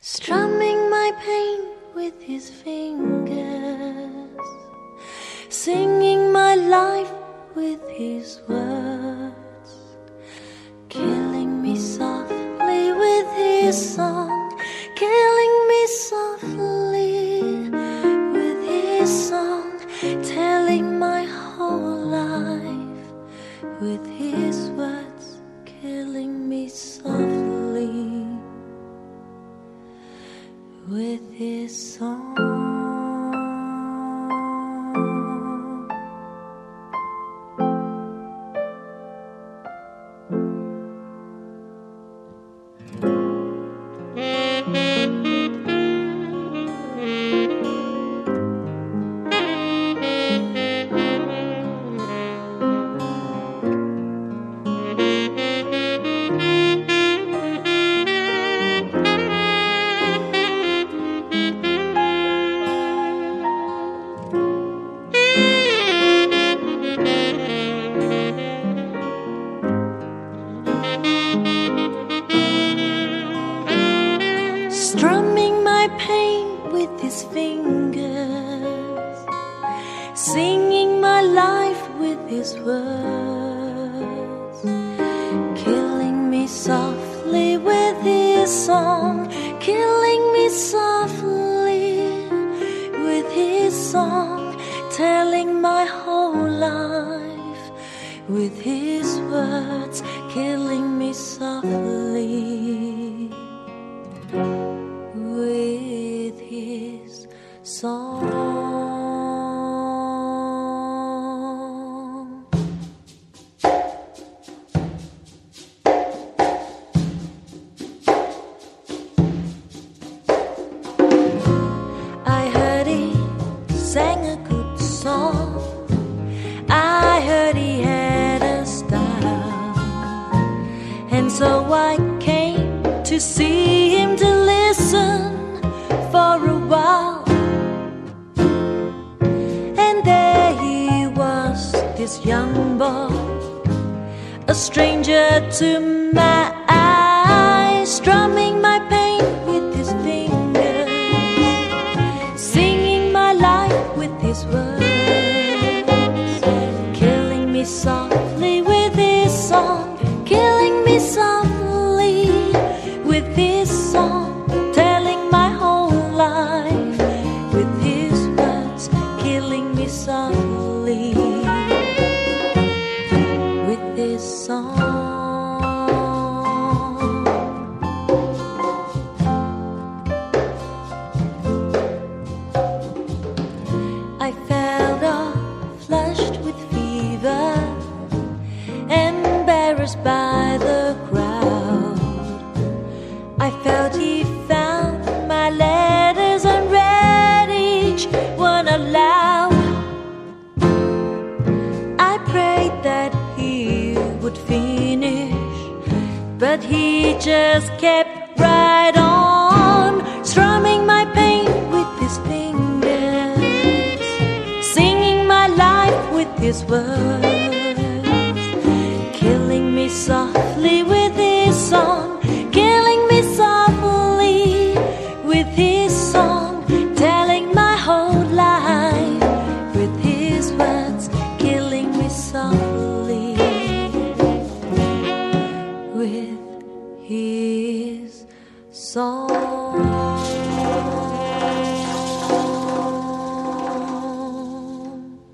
strumming my pain with his fingers, singing my life with his words, killing me softly with his song, killing me softly with his song, telling my whole life with his words, killing me softly with his song. Strumming my pain with his fingers, singing my life with his words, killing me softly with his song, killing me softly with his song, telling my whole life with his words, killing me softly with his song. I heard he sang a good song, I heard he had a style, and so I came to see him, to listen for a while. And there he was, this young boy, a stranger to my eyes, strumming my pain with his fingers, singing my life with his words, killing me softly with his song, killing me softly with his song, telling my whole life with his words, killing me softly with his song. I felt all flushed with fever, embarrassed by the crowd. I felt he found my letters and read each one aloud. I prayed that he would finish, but he just kept right on, strumming my pain with his fingers, singing my life with his words, killing me softly with his song, killing me softly with his song, telling my whole life with his words, killing me softly with his song.